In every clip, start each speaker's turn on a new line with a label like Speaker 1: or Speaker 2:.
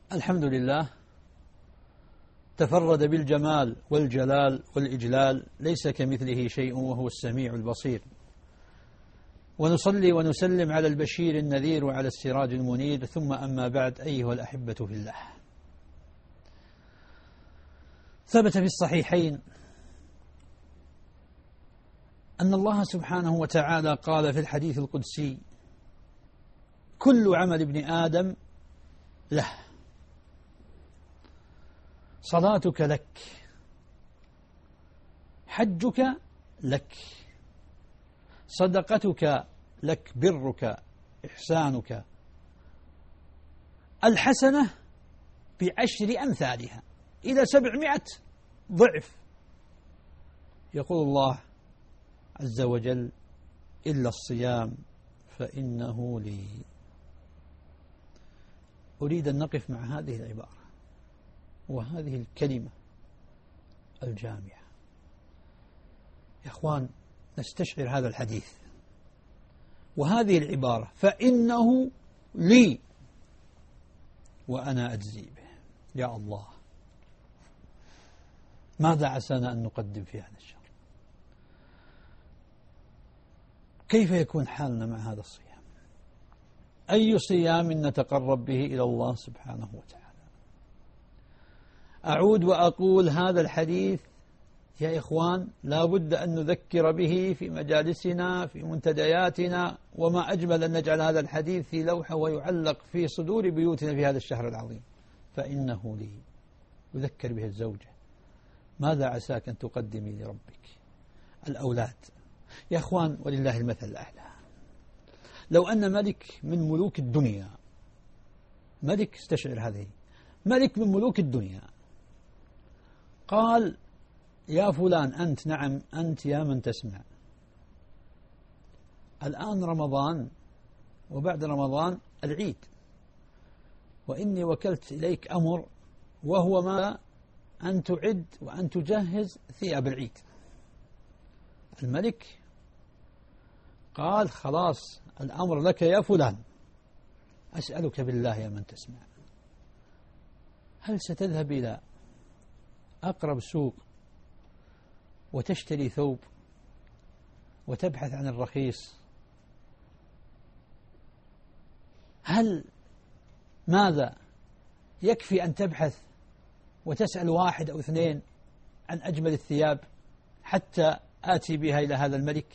Speaker 1: الحمد لله تفرد بالجمال والجلال والإجلال، ليس كمثله شيء وهو السميع البصير. ونصلي ونسلم على البشير النذير وعلى السراج المنير، ثم أما بعد، أيها الأحبة في الله، ثبت في الصحيحين أن الله سبحانه وتعالى قال في الحديث القدسي: كل عمل ابن آدم له، صلاتك لك، حجك لك، صدقتك لك، برك، إحسانك، الحسنة ب10 أمثالها إلى 700 ضعف. يقول الله عز وجل: إلا الصيام فإنه لي. أريد أن نقف مع هذه العبارة وهذه الكلمة الجامعة. يا أخوان، نستشعر هذا الحديث وهذه العبارة: فإنه لي وأنا أجزي به. يا الله، ماذا عسانا أن نقدم في هذا الشهر؟ كيف يكون حالنا مع هذا الصيام؟ أي صيام نتقرب به إلى الله سبحانه وتعالى؟ أعود وأقول هذا الحديث يا إخوان لا بد أن نذكر به في مجالسنا، في منتدياتنا، وما أجمل أن نجعل هذا الحديث في لوحة ويعلق في صدور بيوتنا في هذا الشهر العظيم. فإنه لي، يذكر به الزوجة: ماذا عساك أن تقدمي لربك؟ الأولاد. يا إخوان، ولله المثل الأعلى، لو أن ملك من ملوك الدنيا، ملك، استشعر هذه، ملك من ملوك الدنيا، قال: يا فلان أنت، نعم أنت يا من تسمع، الآن رمضان وبعد رمضان العيد، وإني وكلت إليك أمر، وهو ما أن تعد وأن تجهز ثياب العيد. الملك قال: خلاص الأمر لك يا فلان. أسألك بالله يا من تسمع، هل ستذهب إلى أقرب سوق وتشتري ثوب وتبحث عن الرخيص؟ ماذا يكفي أن تبحث وتسأل 1 أو 2 عن أجمل الثياب حتى آتي بها إلى هذا الملك؟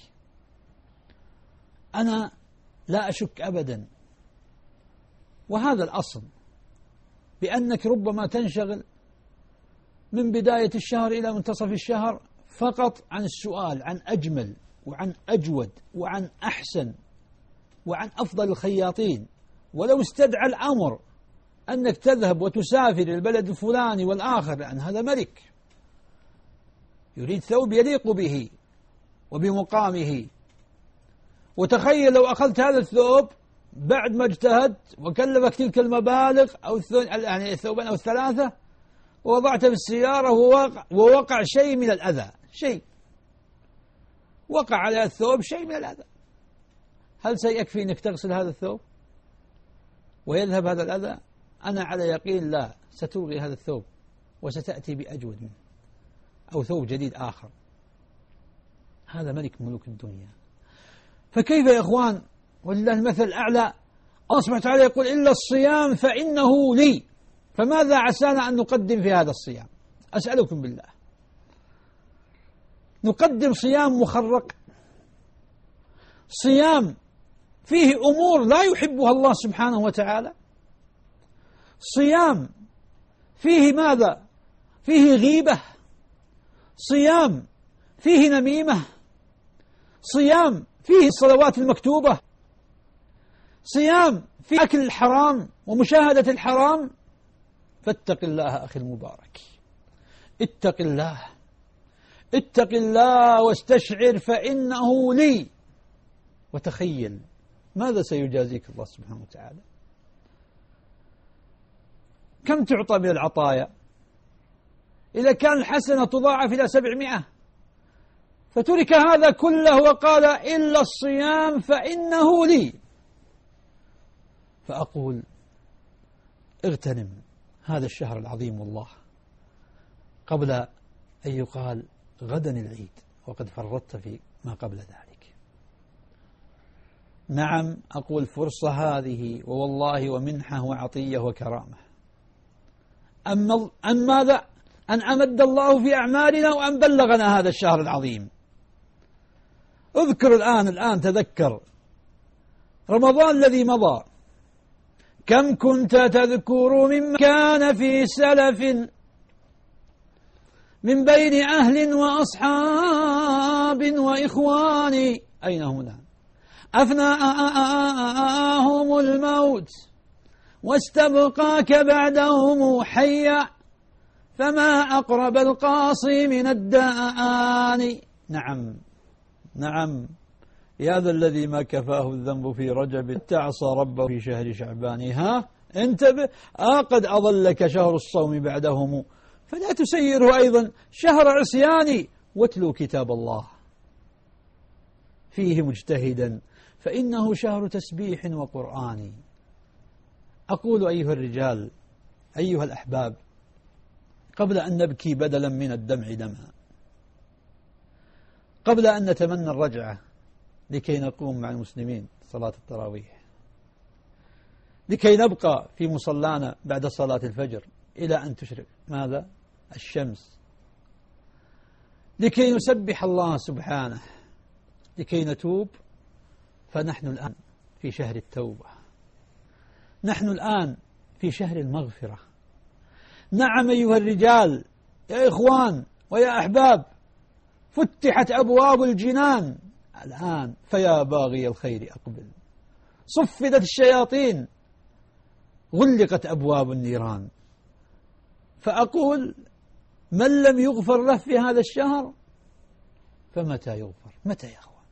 Speaker 1: أنا لا أشك أبدا، وهذا الأصل، بأنك ربما تنشغل من بداية الشهر إلى منتصف الشهر فقط عن السؤال عن أجمل وعن أجود وعن أحسن وعن أفضل الخياطين. ولو استدعى الأمر أنك تذهب وتسافر البلد الفلاني والآخر، لأن هذا ملك يريد ثوب يليق به وبمقامه. وتخيل لو أخذت هذا الثوب بعد ما اجتهدت وكلفك تلك المبالغ، أو يعني الثوبين أو الثلاثة، ووضعته في السيارة ووقع شيء من الأذى، وقع على الثوب شيء من الأذى، هل سيكفي أنك تغسل هذا الثوب ويذهب هذا الأذى؟ أنا على يقين لا، ستلغي هذا الثوب وستأتي بأجود منه أو ثوب جديد آخر. هذا ملك ملوك الدنيا. فكيف يا إخوان، ولله المثل الأعلى، الله سبحانه وتعالى يقول: إلا الصيام فإنه لي. فماذا عسانا أن نقدم في هذا الصيام؟ أسألكم بالله، نقدم صيام مخرق، صيام فيه أمور لا يحبها الله سبحانه وتعالى، صيام فيه ماذا؟ فيه غيبة، صيام فيه نميمة، صيام فيه الصلوات المكتوبة، صيام فيه أكل الحرام ومشاهدة الحرام. فاتق الله أخي المبارك، اتق الله، اتق الله واستشعر فإنه لي. وتخيل ماذا سيجازيك الله سبحانه وتعالى. كم تعطى من العطايا؟ إذا كان الحسنة تضاعف إلى 700، فترك هذا كله وقال: إلا الصيام فإنه لي. فأقول: اغتنم هذا الشهر العظيم والله، قبل أن يقال غدا العيد وقد فرطت في ما قبل ذلك. نعم أقول فرصة هذه ووالله ومنحة وعطية وكرامة. أم ماذا؟ أن أمد الله في أعمالنا وأن بلغنا هذا الشهر العظيم. اذكر الآن تذكر رمضان الذي مضى، كم كنت تذكر مما كان في سلف من بين أهل وأصحاب وإخوان، أين هم الآن؟ أفناهم الموت واستبقاك بعدهم حيا، فما أقرب القاصي من الدان. نعم يا ذا الذي ما كفاه الذنب في رجب تعصى ربه في شهر شعبان. انتبه، قد أضلك شهر الصوم بعدهم، فلا تسيره أيضا شهر عصيان. واتلو كتاب الله فيه مجتهدا، فإنه شهر تسبيح وقرآن. أقول أيها الرجال، أيها الأحباب، قبل أن نبكي بدلا من الدمع دمعا، قبل أن نتمنى الرجعة لكي نقوم مع المسلمين صلاة التراويح، لكي نبقى في مصلانا بعد صلاة الفجر إلى أن تشرق ماذا؟ الشمس، لكي نسبح الله سبحانه، لكي نتوب، فنحن الآن في شهر التوبة، نحن الآن في شهر المغفرة. نعم أيها الرجال، يا إخوان ويا أحباب، فتحت أبواب الجنان الآن، فيا باغي الخير أقبل. صفدت الشياطين، غلقت أبواب النيران. فأقول من لم يغفر له في هذا الشهر فمتى يغفر؟ متى يا أخوان؟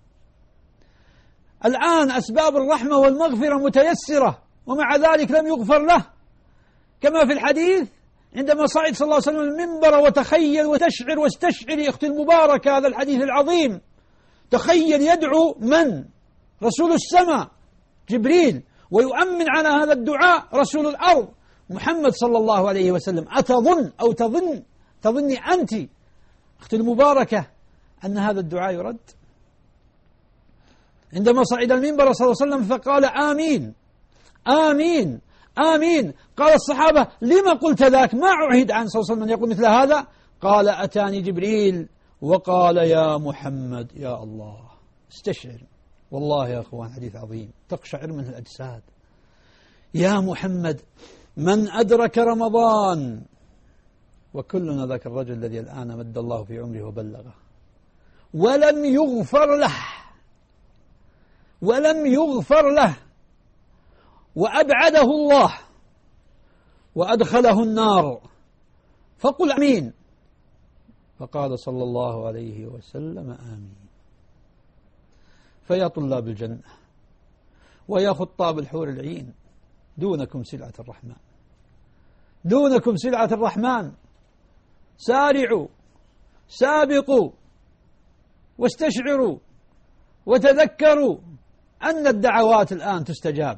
Speaker 1: الآن أسباب الرحمة والمغفرة متيسرة، ومع ذلك لم يغفر له، كما في الحديث عندما صعد صلى الله عليه وسلم المنبر وتخيل وتشعر واستشعر يا أختي المباركة هذا الحديث العظيم. تخيل يدعو من؟ رسول السماء جبريل، ويؤمن على هذا الدعاء رسول الأرض محمد صلى الله عليه وسلم. أتظن أو تظني أنت أختي المباركة أن هذا الدعاء يرد؟ عندما صعد المنبر صلى الله عليه وسلم فقال آمين آمين آمين، قال الصحابة لما قلت ذاك؟ ما عهد عن صلى الله عليه وسلم أن يقول مثل هذا. قال أتاني جبريل وقال يا محمد. يا الله، استشعر والله يا أخوان حديث عظيم تقشعر منه الأجساد. يا محمد، من أدرك رمضان، وكلنا ذاك الرجل الذي الآن مد الله في عمره وبلغه، ولم يغفر له وأبعده الله وأدخله النار، فقل أمين. فقال صلى الله عليه وسلم آمين. فيا طلاب الجنة ويا خطاب الحور العين، دونكم سلعة الرحمن، دونكم سلعة الرحمن. سارعوا، سابقوا، واستشعروا وتذكروا أن الدعوات الآن تستجاب.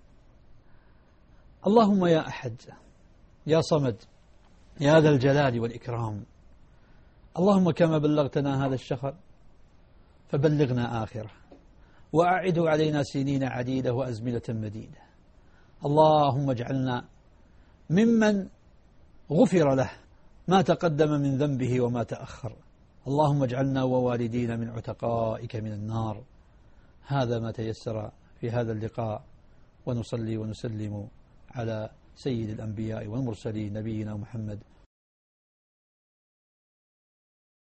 Speaker 1: اللهم يا أحد يا صمد يا ذا الجلال والإكرام، اللهم كما بلغتنا هذا الشهر فبلغنا آخره، وأعده علينا سنين عديدة وأزمنة مديدة. اللهم اجعلنا ممن غفر له ما تقدم من ذنبه وما تأخر. اللهم اجعلنا ووالدينا من عتقائك من النار. هذا ما تيسر في هذا اللقاء، ونصلي ونسلم على سيد الأنبياء والمرسلين نبينا محمد